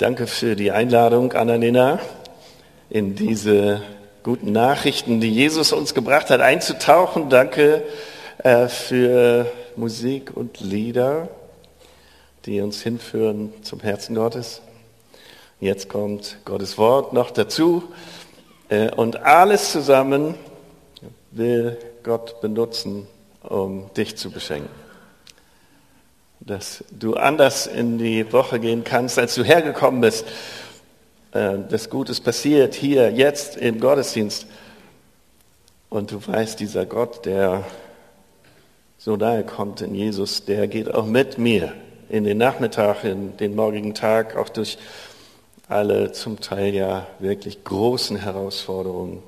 Danke für die Einladung, Annalena, in diese guten Nachrichten, die Jesus uns gebracht hat, einzutauchen. Danke für Musik und Lieder, die uns hinführen zum Herzen Gottes. Jetzt kommt Gottes Wort noch dazu. Und alles zusammen will Gott benutzen, um dich zu beschenken. Dass du anders in die Woche gehen kannst, als du hergekommen bist. Dass Gutes passiert hier, jetzt im Gottesdienst. Und du weißt, dieser Gott, der so nahe kommt in Jesus, der geht auch mit mir in den Nachmittag, in den morgigen Tag, auch durch alle zum Teil ja wirklich großen Herausforderungen.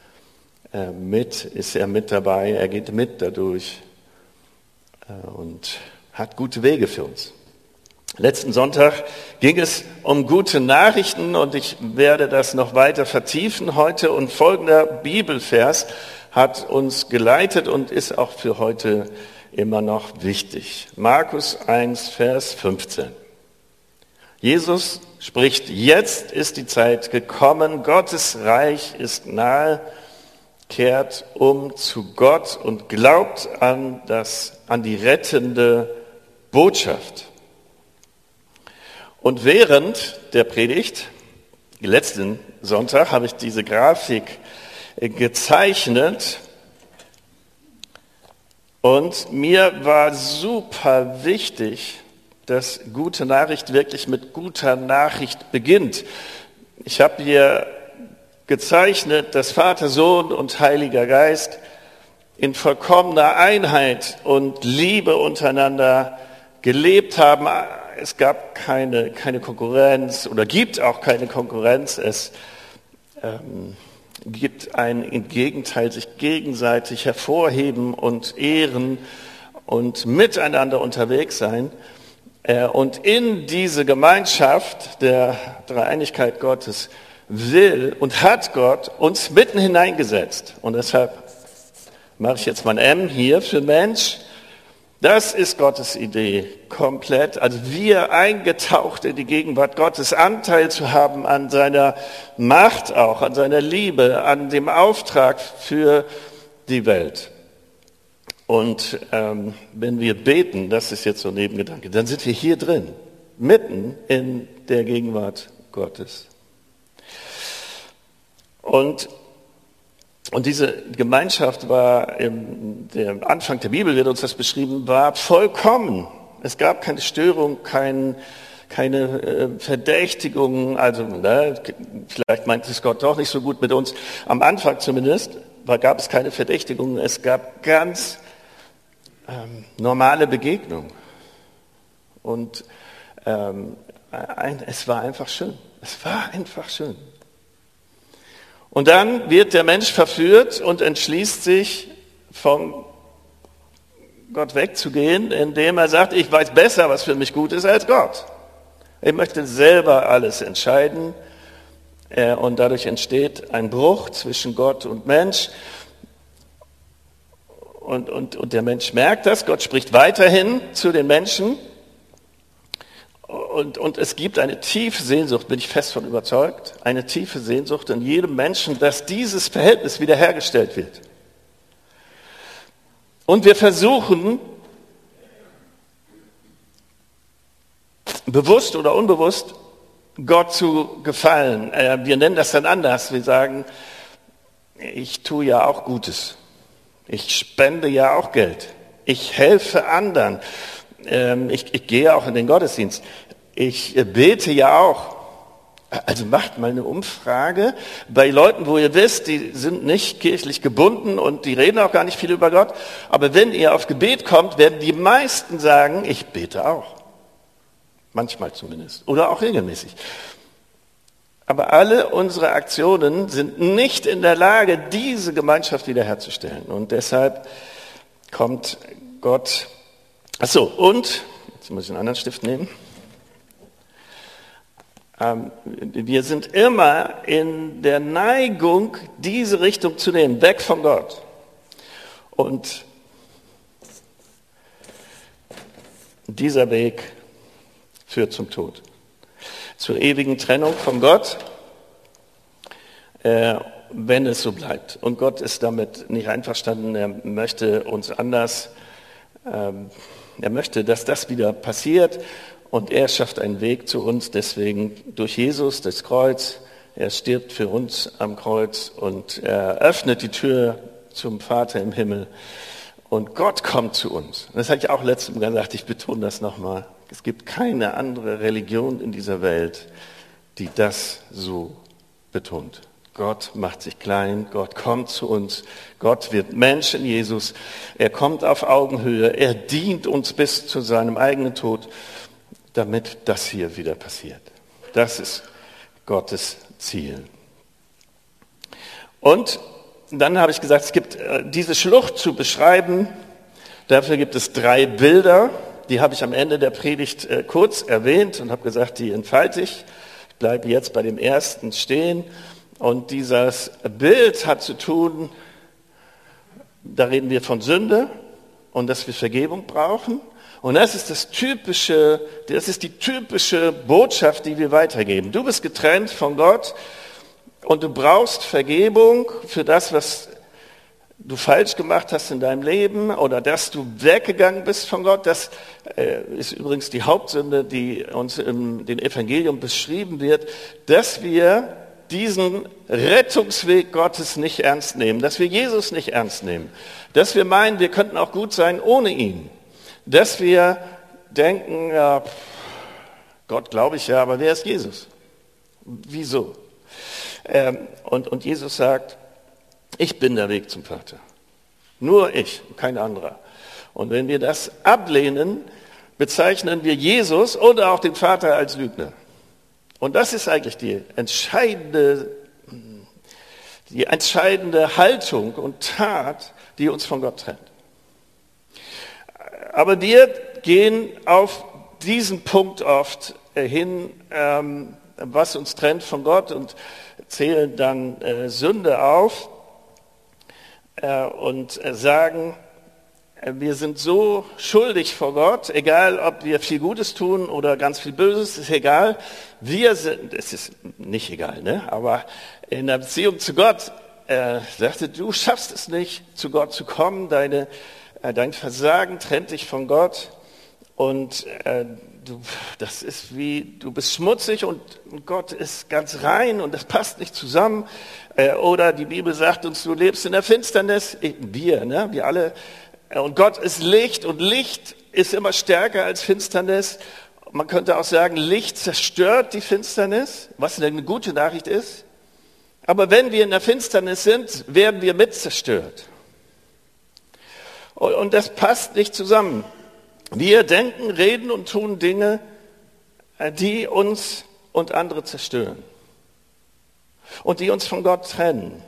Ist er mit dabei, er geht mit dadurch und hat gute Wege für uns. Letzten Sonntag ging es um gute Nachrichten und ich werde das noch weiter vertiefen heute. Und folgender Bibelvers hat uns geleitet und ist auch für heute immer noch wichtig. Markus 1, Vers 15. Jesus spricht, jetzt ist die Zeit gekommen, Gottes Reich ist nahe, kehrt um zu Gott und glaubt an die rettende Botschaft. Und während der Predigt, letzten Sonntag, habe ich diese Grafik gezeichnet und mir war super wichtig, dass gute Nachricht wirklich mit guter Nachricht beginnt. Ich habe hier gezeichnet, dass Vater, Sohn und Heiliger Geist in vollkommener Einheit und Liebe untereinander gelebt haben. Es gab keine Konkurrenz oder gibt auch keine Konkurrenz. Es gibt im Gegenteil sich gegenseitig hervorheben und ehren und miteinander unterwegs sein. Und in diese Gemeinschaft der Dreieinigkeit Gottes will und hat Gott uns mitten hineingesetzt. Und deshalb mache ich jetzt mal ein M hier für Mensch. Das ist Gottes Idee, komplett. Also wir eingetaucht in die Gegenwart Gottes, Anteil zu haben an seiner Macht auch, an seiner Liebe, an dem Auftrag für die Welt. Und wenn wir beten, das ist jetzt so ein Nebengedanke, dann sind wir hier drin, mitten in der Gegenwart Gottes. Und diese Gemeinschaft war, der Anfang der Bibel wird uns das beschrieben, war vollkommen. Es gab keine Störung, keine Verdächtigung, also vielleicht meint es Gott doch nicht so gut mit uns. Am Anfang zumindest gab es keine Verdächtigung, es gab ganz normale Begegnung. Und es war einfach schön. Es war einfach schön. Und dann wird der Mensch verführt und entschließt sich, von Gott wegzugehen, indem er sagt, ich weiß besser, was für mich gut ist als Gott. Ich möchte selber alles entscheiden. Und dadurch entsteht ein Bruch zwischen Gott und Mensch. Und der Mensch merkt das, Gott spricht weiterhin zu den Menschen. Und es gibt eine tiefe Sehnsucht, bin ich fest von überzeugt, eine tiefe Sehnsucht in jedem Menschen, dass dieses Verhältnis wiederhergestellt wird. Und wir versuchen, bewusst oder unbewusst, Gott zu gefallen. Wir nennen das dann anders. Wir sagen, ich tue ja auch Gutes. Ich spende ja auch Geld. Ich helfe anderen. Ich gehe auch in den Gottesdienst. Ich bete ja auch. Also macht mal eine Umfrage bei Leuten, wo ihr wisst, die sind nicht kirchlich gebunden und die reden auch gar nicht viel über Gott. Aber wenn ihr auf Gebet kommt, werden die meisten sagen, ich bete auch. Manchmal zumindest. Oder auch regelmäßig. Aber alle unsere Aktionen sind nicht in der Lage, diese Gemeinschaft wiederherzustellen. Und deshalb kommt Gott. Achso, und, jetzt muss ich einen anderen Stift nehmen. Wir sind immer in der Neigung, diese Richtung zu nehmen, weg von Gott. Und dieser Weg führt zum Tod. zur ewigen Trennung von Gott, wenn es so bleibt. Und Gott ist damit nicht einverstanden, er möchte uns anders, er möchte, dass das wieder passiert und er schafft einen Weg zu uns, deswegen durch Jesus, das Kreuz, er stirbt für uns am Kreuz und er öffnet die Tür zum Vater im Himmel. Und Gott kommt zu uns. Das habe ich auch letztes Mal gesagt, ich betone das nochmal. Es gibt keine andere Religion in dieser Welt, die das so betont. Gott macht sich klein, Gott kommt zu uns, Gott wird Mensch in Jesus, er kommt auf Augenhöhe, er dient uns bis zu seinem eigenen Tod, damit das hier wieder passiert. Das ist Gottes Ziel. Und dann habe ich gesagt, es gibt diese Schlucht zu beschreiben, dafür gibt es 3 Bilder, die habe ich am Ende der Predigt kurz erwähnt und habe gesagt, die entfalte ich. Ich bleibe jetzt bei dem ersten stehen und dieses Bild hat zu tun, da reden wir von Sünde und dass wir Vergebung brauchen und das ist die typische Botschaft, die wir weitergeben. Du bist getrennt von Gott. Und du brauchst Vergebung für das, was du falsch gemacht hast in deinem Leben oder dass du weggegangen bist von Gott. Das ist übrigens die Hauptsünde, die uns im den Evangelium beschrieben wird, dass wir diesen Rettungsweg Gottes nicht ernst nehmen, dass wir Jesus nicht ernst nehmen, dass wir meinen, wir könnten auch gut sein ohne ihn, dass wir denken, ja, Gott glaube ich ja, aber wer ist Jesus? Wieso? Und Jesus sagt, ich bin der Weg zum Vater. Nur ich, kein anderer. Und wenn wir das ablehnen, bezeichnen wir Jesus oder auch den Vater als Lügner. Und das ist eigentlich die entscheidende Haltung und Tat, die uns von Gott trennt. Aber wir gehen auf diesen Punkt oft hin, was uns trennt von Gott und zählen dann Sünde auf und sagen, wir sind so schuldig vor Gott, egal ob wir viel Gutes tun oder ganz viel Böses, ist egal. Es ist nicht egal, ne? Aber in der Beziehung zu Gott sagte, du schaffst es nicht, zu Gott zu kommen, dein Versagen trennt dich von Gott und das ist wie, du bist schmutzig und Gott ist ganz rein und das passt nicht zusammen. Oder die Bibel sagt uns, du lebst in der Finsternis. Wir alle. Und Gott ist Licht und Licht ist immer stärker als Finsternis. Man könnte auch sagen, Licht zerstört die Finsternis, was eine gute Nachricht ist. Aber wenn wir in der Finsternis sind, werden wir mit zerstört. Und das passt nicht zusammen. Wir denken, reden und tun Dinge, die uns und andere zerstören und die uns von Gott trennen.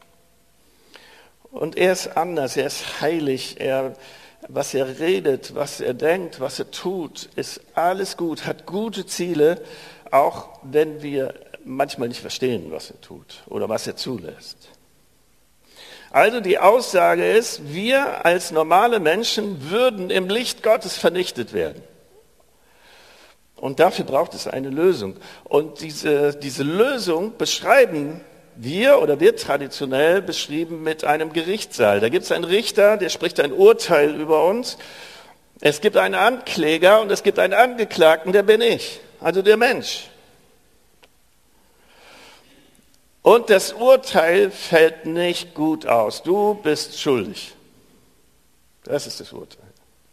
Und er ist anders, er ist heilig, was er redet, was er denkt, was er tut, ist alles gut, hat gute Ziele, auch wenn wir manchmal nicht verstehen, was er tut oder was er zulässt. Also die Aussage ist, wir als normale Menschen würden im Licht Gottes vernichtet werden. Und dafür braucht es eine Lösung. Und diese Lösung beschreiben wir oder wird traditionell beschrieben mit einem Gerichtssaal. Da gibt es einen Richter, der spricht ein Urteil über uns. Es gibt einen Ankläger und es gibt einen Angeklagten, der bin ich, also der Mensch. Und das Urteil fällt nicht gut aus. Du bist schuldig. Das ist das Urteil.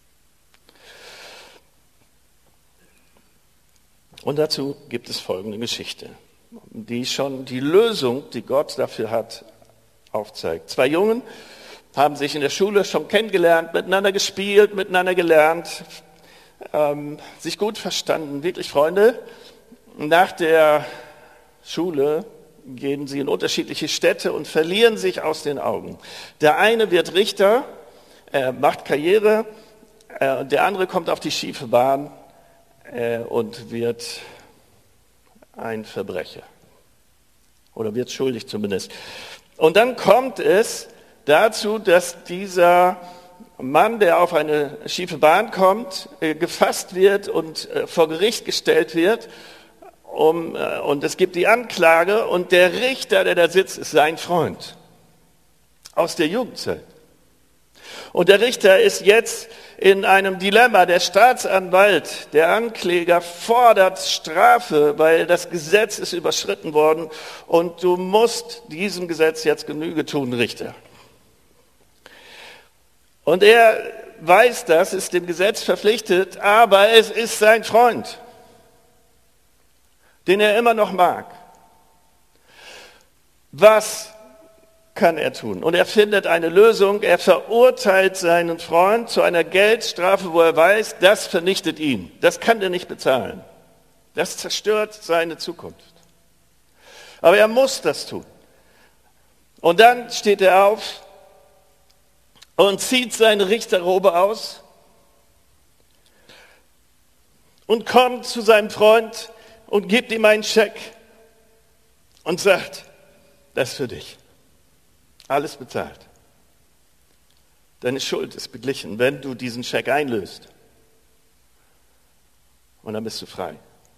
Und dazu gibt es folgende Geschichte, die schon die Lösung, die Gott dafür hat, aufzeigt. 2 Jungen haben sich in der Schule schon kennengelernt, miteinander gespielt, miteinander gelernt, sich gut verstanden, wirklich Freunde. Nach der Schule gehen sie in unterschiedliche Städte und verlieren sich aus den Augen. Der eine wird Richter, macht Karriere, der andere kommt auf die schiefe Bahn und wird ein Verbrecher. Oder wird schuldig zumindest. Und dann kommt es dazu, dass dieser Mann, der auf eine schiefe Bahn kommt, gefasst wird und vor Gericht gestellt wird. und es gibt die Anklage und der Richter, der da sitzt, ist sein Freund aus der Jugendzeit. Und der Richter ist jetzt in einem Dilemma. Der Staatsanwalt, der Ankläger fordert Strafe, weil das Gesetz ist überschritten worden und du musst diesem Gesetz jetzt Genüge tun, Richter. Und er weiß das, ist dem Gesetz verpflichtet, aber es ist sein Freund, den er immer noch mag. Was kann er tun? Und er findet eine Lösung. Er verurteilt seinen Freund zu einer Geldstrafe, wo er weiß, das vernichtet ihn. Das kann er nicht bezahlen. Das zerstört seine Zukunft. Aber er muss das tun. Und dann steht er auf und zieht seine Richterrobe aus und kommt zu seinem Freund und gibt ihm einen Scheck und sagt, das ist für dich. Alles bezahlt. Deine Schuld ist beglichen, wenn du diesen Scheck einlöst. Und dann bist du frei.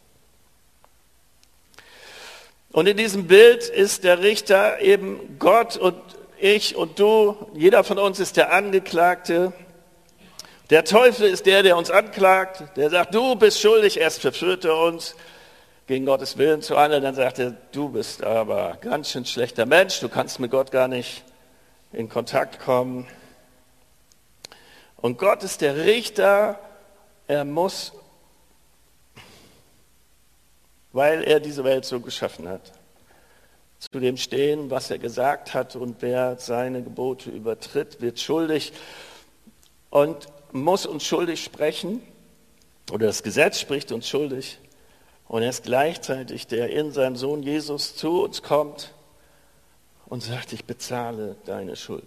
Und in diesem Bild ist der Richter eben Gott und ich und du. Jeder von uns ist der Angeklagte. Der Teufel ist der uns anklagt. Der sagt, du bist schuldig. Erst verführt er uns gegen Gottes Willen zu handeln, dann sagt er, du bist aber ganz schön schlechter Mensch, du kannst mit Gott gar nicht in Kontakt kommen. Und Gott ist der Richter, er muss, weil er diese Welt so geschaffen hat, zu dem stehen, was er gesagt hat, und wer seine Gebote übertritt, wird schuldig und muss uns schuldig sprechen, oder das Gesetz spricht uns schuldig. Und er ist gleichzeitig der in seinem Sohn Jesus zu uns kommt und sagt, ich bezahle deine Schuld.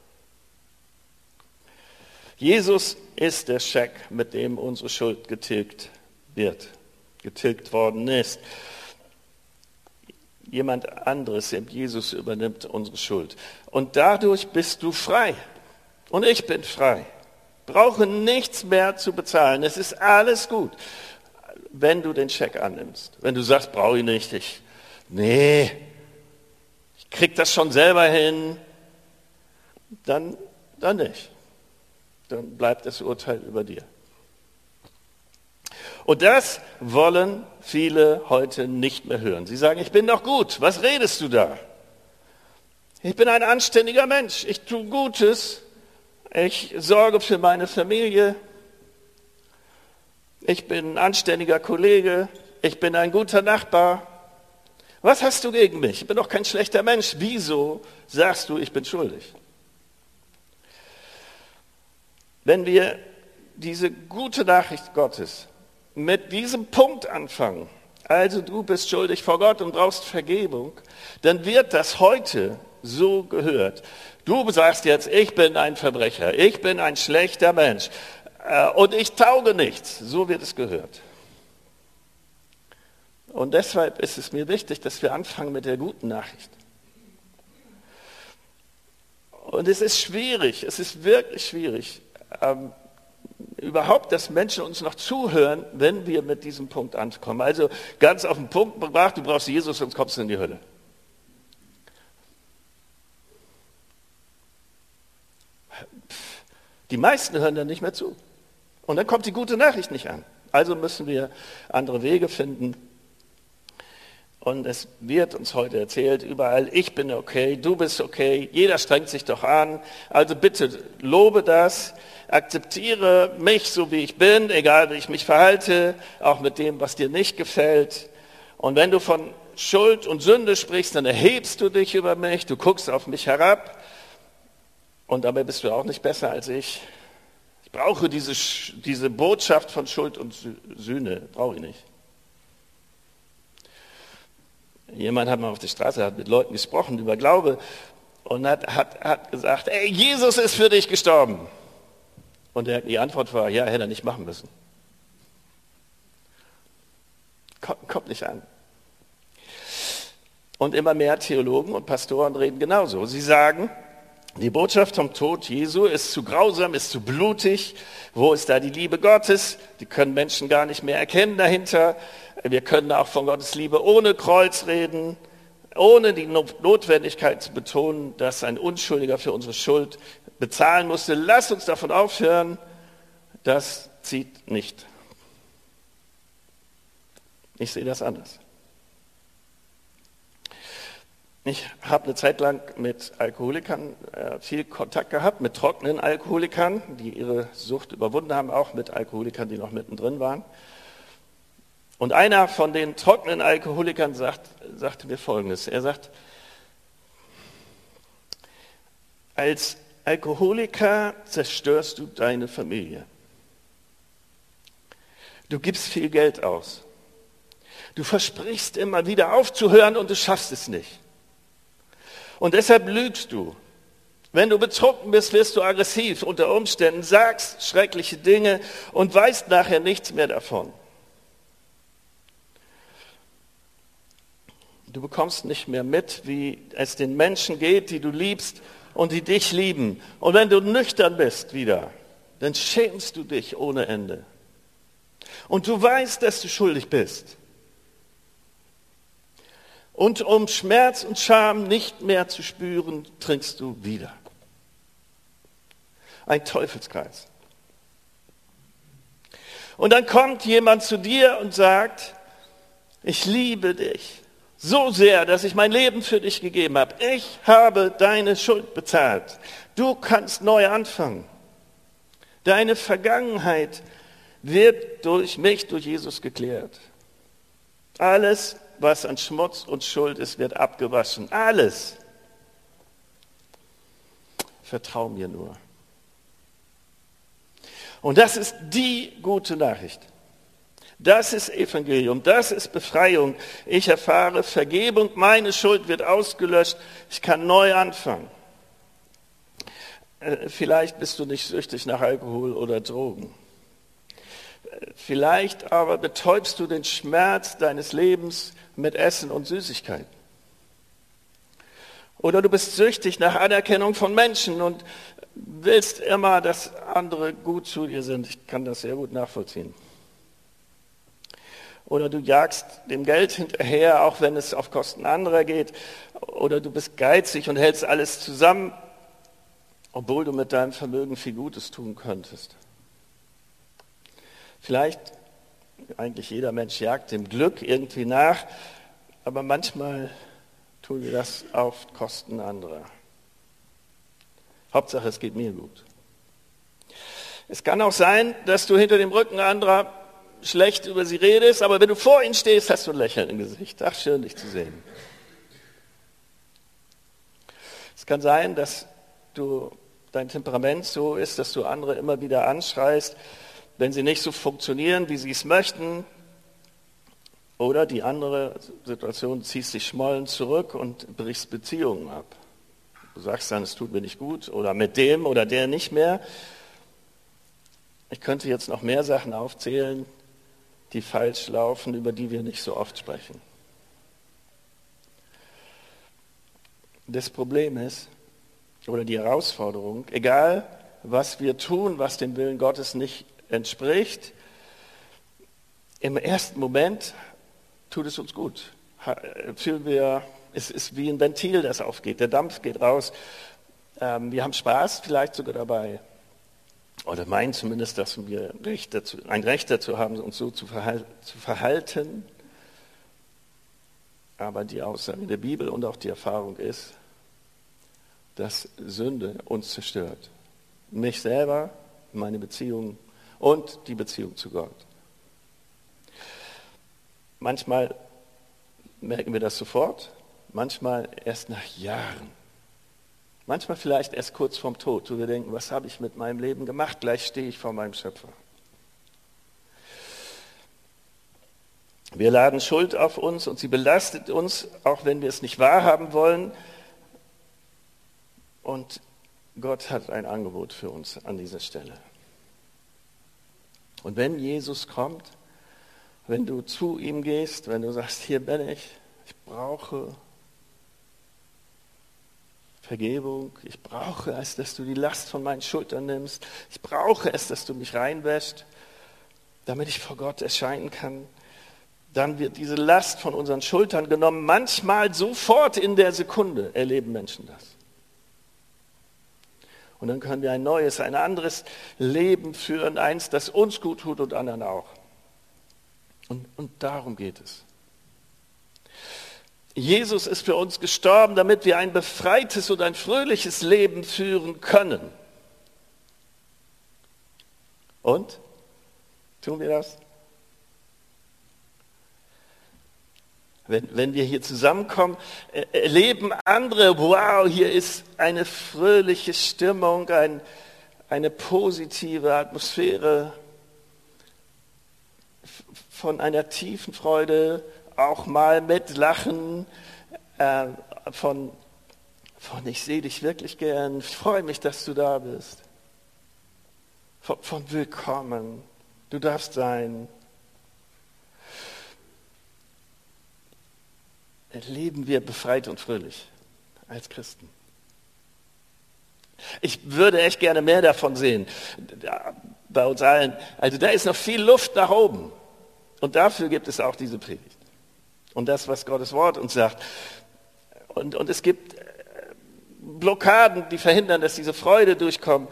Jesus ist der Scheck, mit dem unsere Schuld getilgt worden ist. Jemand anderes, Jesus, übernimmt unsere Schuld. Und dadurch bist du frei. Und ich bin frei. Brauche nichts mehr zu bezahlen. Es ist alles gut. Wenn du den Scheck annimmst, wenn du sagst, brauche ich nicht, ich krieg das schon selber hin, dann nicht. Dann bleibt das Urteil über dir. Und das wollen viele heute nicht mehr hören. Sie sagen, ich bin doch gut, was redest du da? Ich bin ein anständiger Mensch, ich tue Gutes, ich sorge für meine Familie, ich bin ein anständiger Kollege, ich bin ein guter Nachbar. Was hast du gegen mich? Ich bin doch kein schlechter Mensch. Wieso sagst du, ich bin schuldig? Wenn wir diese gute Nachricht Gottes mit diesem Punkt anfangen, also du bist schuldig vor Gott und brauchst Vergebung, dann wird das heute so gehört. Du sagst jetzt, ich bin ein Verbrecher, ich bin ein schlechter Mensch. Und ich tauge nichts, so wird es gehört. Und deshalb ist es mir wichtig, dass wir anfangen mit der guten Nachricht. Und es ist schwierig, es ist wirklich schwierig, überhaupt, dass Menschen uns noch zuhören, wenn wir mit diesem Punkt ankommen. Also ganz auf den Punkt gebracht, du brauchst Jesus, sonst kommst du in die Hölle. Die meisten hören dann nicht mehr zu. Und dann kommt die gute Nachricht nicht an. Also müssen wir andere Wege finden. Und es wird uns heute erzählt, überall, ich bin okay, du bist okay, jeder strengt sich doch an. Also bitte lobe das, akzeptiere mich so wie ich bin, egal wie ich mich verhalte, auch mit dem, was dir nicht gefällt. Und wenn du von Schuld und Sünde sprichst, dann erhebst du dich über mich, du guckst auf mich herab. Und dabei bist du auch nicht besser als ich. Ich brauche diese Botschaft von Schuld und Sühne, brauche ich nicht. Jemand hat mal auf der Straße hat mit Leuten gesprochen über Glaube und hat gesagt, ey, Jesus ist für dich gestorben. Und die Antwort war, ja, hätte er nicht machen müssen. Kommt nicht an. Und immer mehr Theologen und Pastoren reden genauso. Sie sagen, die Botschaft vom Tod Jesu ist zu grausam, ist zu blutig. Wo ist da die Liebe Gottes? Die können Menschen gar nicht mehr erkennen dahinter. Wir können auch von Gottes Liebe ohne Kreuz reden, ohne die Notwendigkeit zu betonen, dass ein Unschuldiger für unsere Schuld bezahlen musste. Lasst uns davon aufhören, das zieht nicht. Ich sehe das anders. Ich habe eine Zeit lang mit Alkoholikern viel Kontakt gehabt, mit trockenen Alkoholikern, die ihre Sucht überwunden haben, auch mit Alkoholikern, die noch mittendrin waren. Und einer von den trockenen Alkoholikern sagte mir Folgendes. Er sagt, als Alkoholiker zerstörst du deine Familie. Du gibst viel Geld aus. Du versprichst immer wieder aufzuhören und du schaffst es nicht. Und deshalb lügst du. Wenn du betrunken bist, wirst du aggressiv unter Umständen, sagst schreckliche Dinge und weißt nachher nichts mehr davon. Du bekommst nicht mehr mit, wie es den Menschen geht, die du liebst und die dich lieben. Und wenn du nüchtern bist wieder, dann schämst du dich ohne Ende. Und du weißt, dass du schuldig bist. Und um Schmerz und Scham nicht mehr zu spüren, trinkst du wieder. Ein Teufelskreis. Und dann kommt jemand zu dir und sagt, ich liebe dich so sehr, dass ich mein Leben für dich gegeben habe. Ich habe deine Schuld bezahlt. Du kannst neu anfangen. Deine Vergangenheit wird durch mich, durch Jesus geklärt. Alles, was an Schmutz und Schuld ist, wird abgewaschen. Alles. Vertrau mir nur. Und das ist die gute Nachricht. Das ist Evangelium, das ist Befreiung. Ich erfahre Vergebung, meine Schuld wird ausgelöscht, ich kann neu anfangen. Vielleicht bist du nicht süchtig nach Alkohol oder Drogen. Vielleicht aber betäubst du den Schmerz deines Lebens mit Essen und Süßigkeiten. Oder du bist süchtig nach Anerkennung von Menschen und willst immer, dass andere gut zu dir sind. Ich kann das sehr gut nachvollziehen. Oder du jagst dem Geld hinterher, auch wenn es auf Kosten anderer geht. Oder du bist geizig und hältst alles zusammen, obwohl du mit deinem Vermögen viel Gutes tun könntest. Vielleicht, eigentlich jeder Mensch jagt dem Glück irgendwie nach, aber manchmal tun wir das auf Kosten anderer. Hauptsache, es geht mir gut. Es kann auch sein, dass du hinter dem Rücken anderer schlecht über sie redest, aber wenn du vor ihnen stehst, hast du ein Lächeln im Gesicht. Ach, schön, dich zu sehen. Es kann sein, dass dein Temperament so ist, dass du andere immer wieder anschreist, wenn sie nicht so funktionieren, wie sie es möchten. Oder die andere Situation, ziehst dich schmollend zurück und brichst Beziehungen ab. Du sagst dann, es tut mir nicht gut oder mit dem oder der nicht mehr. Ich könnte jetzt noch mehr Sachen aufzählen, die falsch laufen, über die wir nicht so oft sprechen. Das Problem ist, oder die Herausforderung, egal was wir tun, was dem Willen Gottes nicht entspricht, im ersten Moment tut es uns gut. Fühlen wir, es ist wie ein Ventil, das aufgeht. Der Dampf geht raus. Wir haben Spaß vielleicht sogar dabei. Oder meinen zumindest, dass wir ein Recht dazu haben, uns so zu verhalten. Aber die Aussage der Bibel und auch die Erfahrung ist, dass Sünde uns zerstört. Mich selber, meine Beziehung und die Beziehung zu Gott. Manchmal merken wir das sofort, manchmal erst nach Jahren. Manchmal vielleicht erst kurz vorm Tod, wo wir denken, was habe ich mit meinem Leben gemacht? Gleich stehe ich vor meinem Schöpfer. Wir laden Schuld auf uns und sie belastet uns, auch wenn wir es nicht wahrhaben wollen. Und Gott hat ein Angebot für uns an dieser Stelle. Und wenn Jesus kommt, wenn du zu ihm gehst, wenn du sagst, hier bin ich brauche Vergebung, ich brauche es, dass du die Last von meinen Schultern nimmst, ich brauche es, dass du mich reinwäschst, damit ich vor Gott erscheinen kann, dann wird diese Last von unseren Schultern genommen. Manchmal sofort in der Sekunde erleben Menschen das. Und dann können wir ein neues, ein anderes Leben führen, eins, das uns gut tut und anderen auch. Und darum geht es. Jesus ist für uns gestorben, damit wir ein befreites und ein fröhliches Leben führen können. Und? Tun wir das? Wenn wir hier zusammenkommen, erleben andere, wow, hier ist eine fröhliche Stimmung, eine positive Atmosphäre von einer tiefen Freude, auch mal mit Lachen, von ich sehe dich wirklich gern, ich freue mich, dass du da bist. Von Willkommen, du darfst sein. Leben wir befreit und fröhlich als Christen. Ich würde echt gerne mehr davon sehen, bei uns allen. Also da ist noch viel Luft nach oben. Und dafür gibt es auch diese Predigt. Und das, was Gottes Wort uns sagt. Und es gibt Blockaden, die verhindern, dass diese Freude durchkommt.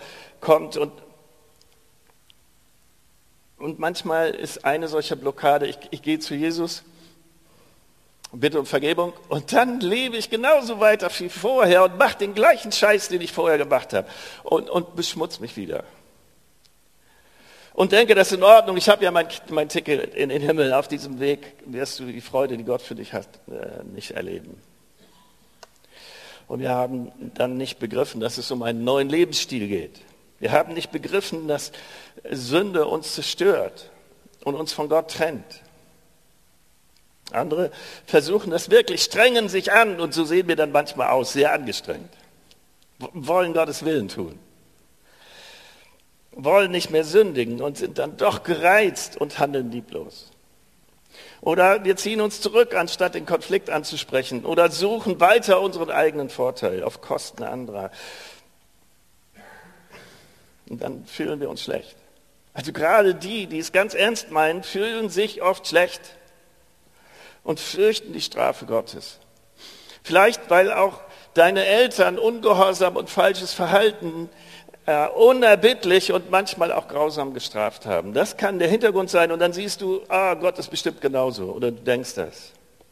Und manchmal ist eine solche Blockade, ich gehe zu Jesus, bitte um Vergebung, und dann lebe ich genauso weiter wie vorher und mache den gleichen Scheiß, den ich vorher gemacht habe und beschmutze mich wieder. Und denke, das ist in Ordnung, ich habe ja mein Ticket in den Himmel, auf diesem Weg wirst du die Freude, die Gott für dich hat, nicht erleben. Und wir haben dann nicht begriffen, dass es um einen neuen Lebensstil geht. Wir haben nicht begriffen, dass Sünde uns zerstört und uns von Gott trennt. Andere versuchen das wirklich, strengen sich an und so sehen wir dann manchmal aus, sehr angestrengt. Wollen Gottes Willen tun. Wollen nicht mehr sündigen und sind dann doch gereizt und handeln lieblos. Oder wir ziehen uns zurück, anstatt den Konflikt anzusprechen. Oder suchen weiter unseren eigenen Vorteil auf Kosten anderer. Und dann fühlen wir uns schlecht. Also gerade die es ganz ernst meinen, fühlen sich oft schlecht und fürchten die Strafe Gottes. Vielleicht, weil auch deine Eltern ungehorsam und falsches Verhalten unerbittlich und manchmal auch grausam gestraft haben. Das kann der Hintergrund sein und dann siehst du, Gott ist bestimmt genauso oder du denkst das.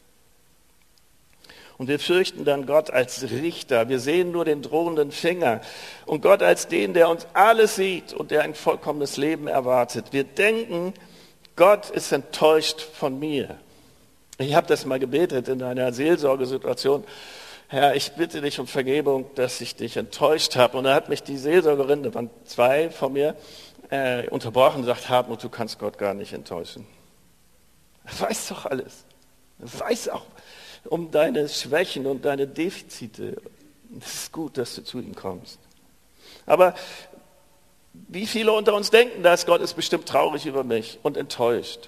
Und wir fürchten dann Gott als Richter. Wir sehen nur den drohenden Finger und Gott als den, der uns alles sieht und der ein vollkommenes Leben erwartet. Wir denken, Gott ist enttäuscht von mir. Ich habe das mal gebetet in einer Seelsorgesituation. Herr, ich bitte dich um Vergebung, dass ich dich enttäuscht habe. Und da hat mich die Seelsorgerin, da waren 2 von mir, unterbrochen und sagt, Hartmut, du kannst Gott gar nicht enttäuschen. Er weiß doch alles. Er weiß auch um deine Schwächen und deine Defizite. Es ist gut, dass du zu ihm kommst. Aber wie viele unter uns denken das? Gott ist bestimmt traurig über mich und enttäuscht.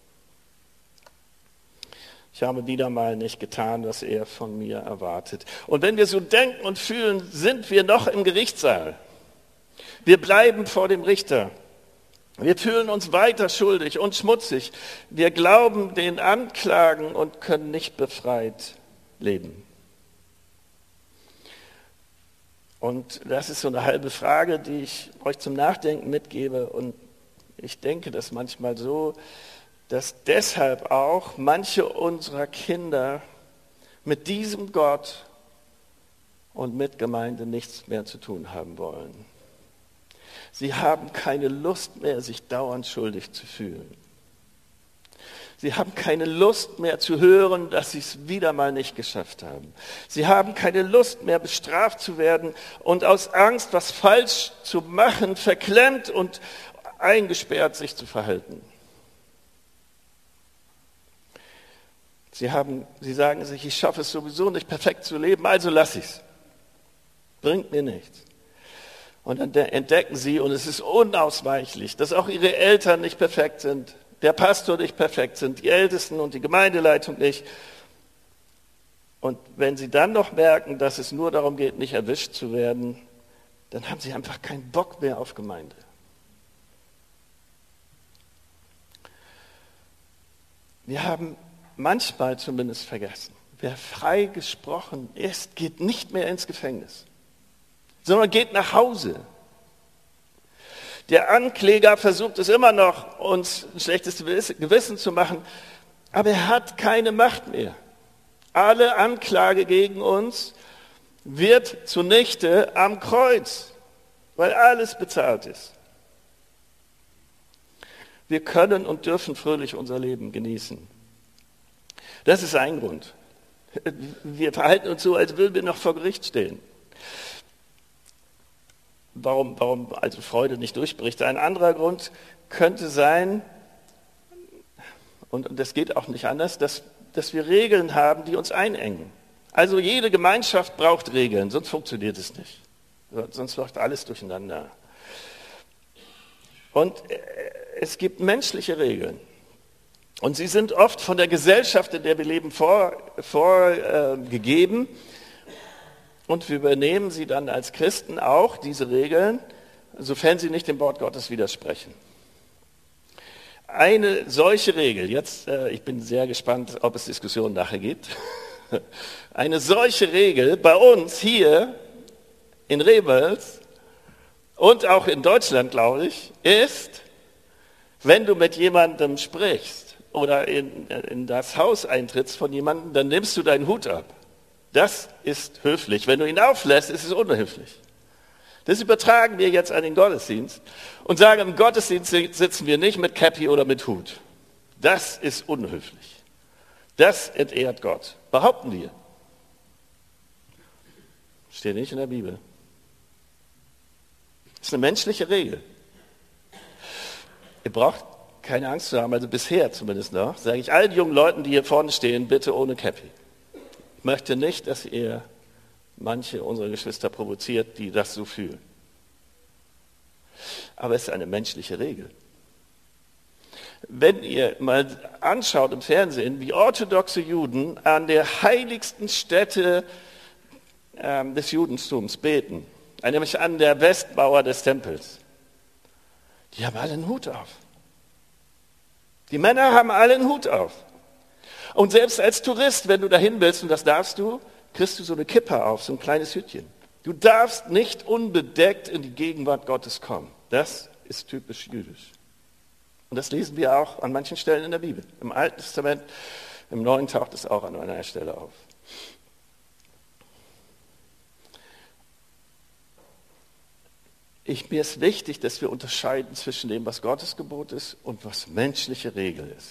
Ich habe wieder mal nicht getan, was er von mir erwartet. Und wenn wir so denken und fühlen, sind wir noch im Gerichtssaal. Wir bleiben vor dem Richter. Wir fühlen uns weiter schuldig und schmutzig. Wir glauben den Anklagen und können nicht befreit leben. Und das ist so eine halbe Frage, die ich euch zum Nachdenken mitgebe. Und ich denke das manchmal so, dass deshalb auch manche unserer Kinder mit diesem Gott und mit Gemeinde nichts mehr zu tun haben wollen. Sie haben keine Lust mehr, sich dauernd schuldig zu fühlen. Sie haben keine Lust mehr zu hören, dass sie es wieder mal nicht geschafft haben. Sie haben keine Lust mehr, bestraft zu werden und aus Angst, was falsch zu machen, verklemmt und eingesperrt sich zu verhalten. Sie sagen sich, ich schaffe es sowieso nicht perfekt zu leben, also lass ich's. Bringt mir nichts. Und dann entdecken sie, und es ist unausweichlich, dass auch ihre Eltern nicht perfekt sind, der Pastor nicht perfekt sind, die Ältesten und die Gemeindeleitung nicht. Und wenn sie dann noch merken, dass es nur darum geht, nicht erwischt zu werden, dann haben sie einfach keinen Bock mehr auf Gemeinde. Wir haben manchmal zumindest vergessen, wer frei gesprochen ist, geht nicht mehr ins Gefängnis, sondern geht nach Hause. Der Ankläger versucht es immer noch, uns ein schlechtes Gewissen zu machen, aber er hat keine Macht mehr. Alle Anklage gegen uns wird zunichte am Kreuz, weil alles bezahlt ist. Wir können und dürfen fröhlich unser Leben genießen. Das ist ein Grund. Wir verhalten uns so, als würden wir noch vor Gericht stehen. Warum also Freude nicht durchbricht. Ein anderer Grund könnte sein, und das geht auch nicht anders, dass wir Regeln haben, die uns einengen. Also jede Gemeinschaft braucht Regeln, sonst funktioniert es nicht. Sonst läuft alles durcheinander. Und es gibt menschliche Regeln. Und sie sind oft von der Gesellschaft, in der wir leben, vorgegeben. Und wir übernehmen sie dann als Christen auch, diese Regeln, sofern sie nicht dem Wort Gottes widersprechen. Eine solche Regel, ich bin sehr gespannt, ob es Diskussionen nachher gibt. Eine solche Regel bei uns hier in Rewels und auch in Deutschland, glaube ich, ist, wenn du mit jemandem sprichst oder in das Haus eintrittst von jemandem, dann nimmst du deinen Hut ab. Das ist höflich. Wenn du ihn auflässt, ist es unhöflich. Das übertragen wir jetzt an den Gottesdienst und sagen, im Gottesdienst sitzen wir nicht mit Käppi oder mit Hut. Das ist unhöflich. Das entehrt Gott. Behaupten wir. Steht nicht in der Bibel. Das ist eine menschliche Regel. Ihr braucht keine Angst zu haben, also bisher zumindest noch, sage ich allen jungen Leuten, die hier vorne stehen, bitte ohne Käppi. Ich möchte nicht, dass ihr manche unserer Geschwister provoziert, die das so fühlen. Aber es ist eine menschliche Regel. Wenn ihr mal anschaut im Fernsehen, wie orthodoxe Juden an der heiligsten Stätte des Judentums beten, nämlich an der Westmauer des Tempels, die haben alle einen Hut auf. Die Männer haben alle einen Hut auf. Und selbst als Tourist, wenn du dahin willst, und das darfst du, kriegst du so eine Kippa auf, so ein kleines Hütchen. Du darfst nicht unbedeckt in die Gegenwart Gottes kommen. Das ist typisch jüdisch. Und das lesen wir auch an manchen Stellen in der Bibel. Im Alten Testament, im Neuen taucht es auch an einer Stelle auf. Mir ist wichtig, dass wir unterscheiden zwischen dem, was Gottes Gebot ist und was menschliche Regel ist.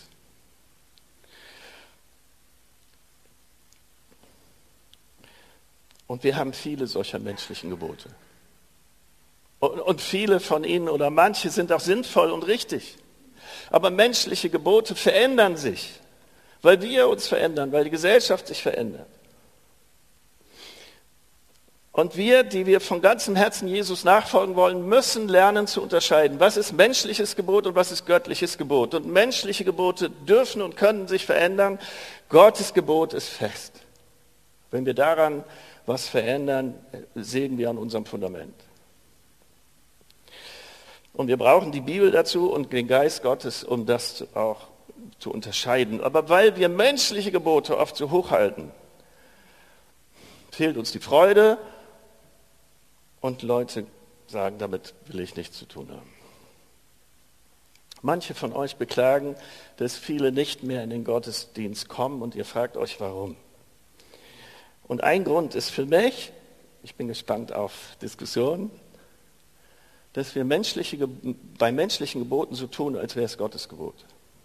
Und wir haben viele solcher menschlichen Gebote. Und viele von ihnen oder manche sind auch sinnvoll und richtig. Aber menschliche Gebote verändern sich, weil wir uns verändern, weil die Gesellschaft sich verändert. Und wir, die wir von ganzem Herzen Jesus nachfolgen wollen, müssen lernen zu unterscheiden, was ist menschliches Gebot und was ist göttliches Gebot. Und menschliche Gebote dürfen und können sich verändern. Gottes Gebot ist fest. Wenn wir daran was verändern, sägen wir an unserem Fundament. Und wir brauchen die Bibel dazu und den Geist Gottes, um das auch zu unterscheiden. Aber weil wir menschliche Gebote oft so hochhalten, fehlt uns die Freude und Leute sagen, damit will ich nichts zu tun haben. Manche von euch beklagen, dass viele nicht mehr in den Gottesdienst kommen und ihr fragt euch, warum. Und ein Grund ist für mich, ich bin gespannt auf Diskussionen, dass wir bei menschlichen Geboten so tun, als wäre es Gottes Gebot.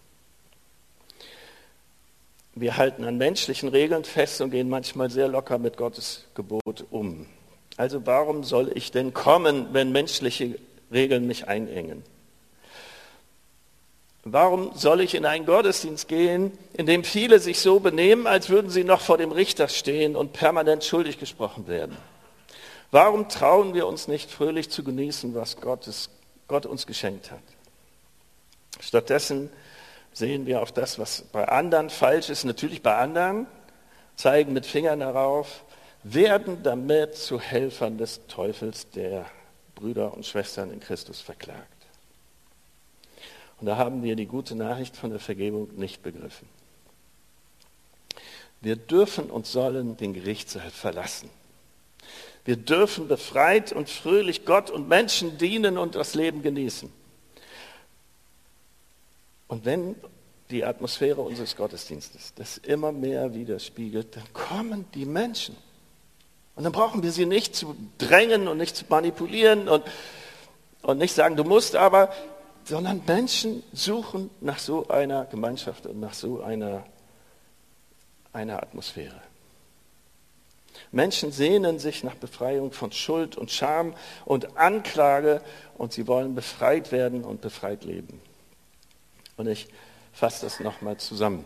Wir halten an menschlichen Regeln fest und gehen manchmal sehr locker mit Gottes Gebot um. Also warum soll ich denn kommen, wenn menschliche Regeln mich einengen? Warum soll ich in einen Gottesdienst gehen, in dem viele sich so benehmen, als würden sie noch vor dem Richter stehen und permanent schuldig gesprochen werden? Warum trauen wir uns nicht fröhlich zu genießen, was Gott uns geschenkt hat? Stattdessen sehen wir auf das, was bei anderen falsch ist, natürlich bei anderen, zeigen mit Fingern darauf, werden damit zu Helfern des Teufels, der Brüder und Schwestern in Christus verklagt. Und da haben wir die gute Nachricht von der Vergebung nicht begriffen. Wir dürfen und sollen den Gerichtssaal verlassen. Wir dürfen befreit und fröhlich Gott und Menschen dienen und das Leben genießen. Und wenn die Atmosphäre unseres Gottesdienstes das immer mehr widerspiegelt, dann kommen die Menschen. Und dann brauchen wir sie nicht zu drängen und nicht zu manipulieren und nicht sagen, du musst aber, sondern Menschen suchen nach so einer Gemeinschaft und nach so einer Atmosphäre. Menschen sehnen sich nach Befreiung von Schuld und Scham und Anklage und sie wollen befreit werden und befreit leben. Und ich fasse das nochmal zusammen.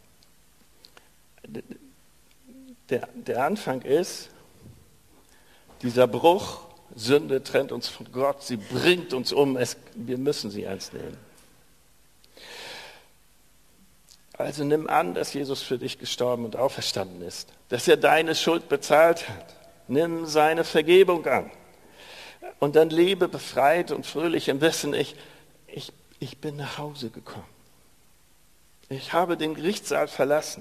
Der Anfang ist, dieser Bruch, Sünde trennt uns von Gott, sie bringt uns um, wir müssen sie ernst nehmen. Also nimm an, dass Jesus für dich gestorben und auferstanden ist, dass er deine Schuld bezahlt hat. Nimm seine Vergebung an und dann lebe befreit und fröhlich im Wissen, ich bin nach Hause gekommen. Ich habe den Gerichtssaal verlassen.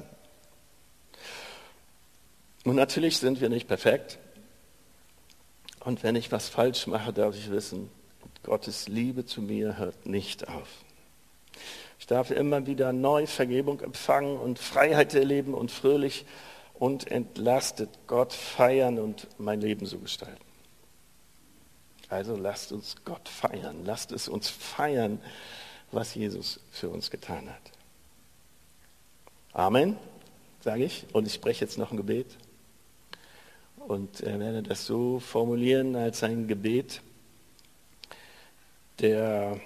Und natürlich sind wir nicht perfekt. Und wenn ich was falsch mache, darf ich wissen, Gottes Liebe zu mir hört nicht auf. Ich darf immer wieder neu Vergebung empfangen und Freiheit erleben und fröhlich und entlastet Gott feiern und mein Leben so gestalten. Also lasst uns Gott feiern. Lasst es uns feiern, was Jesus für uns getan hat. Amen, sage ich. Und ich spreche jetzt noch ein Gebet. Und werde das so formulieren als ein Gebet der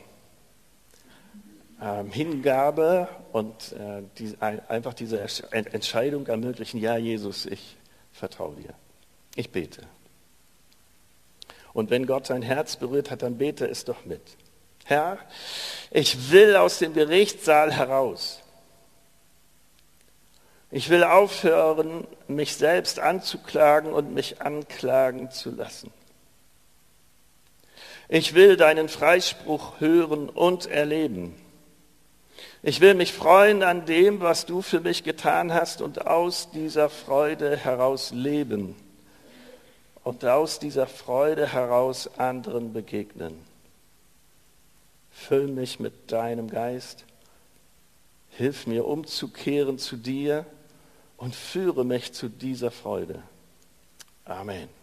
Hingabe und einfach diese Entscheidung ermöglichen, ja Jesus, ich vertraue dir. Ich bete. Und wenn Gott sein Herz berührt hat, dann bete es doch mit. Herr, ich will aus dem Gerichtssaal heraus. Ich will aufhören, mich selbst anzuklagen und mich anklagen zu lassen. Ich will deinen Freispruch hören und erleben. Ich will mich freuen an dem, was du für mich getan hast und aus dieser Freude heraus leben und aus dieser Freude heraus anderen begegnen. Füll mich mit deinem Geist, hilf mir umzukehren zu dir und führe mich zu dieser Freude. Amen.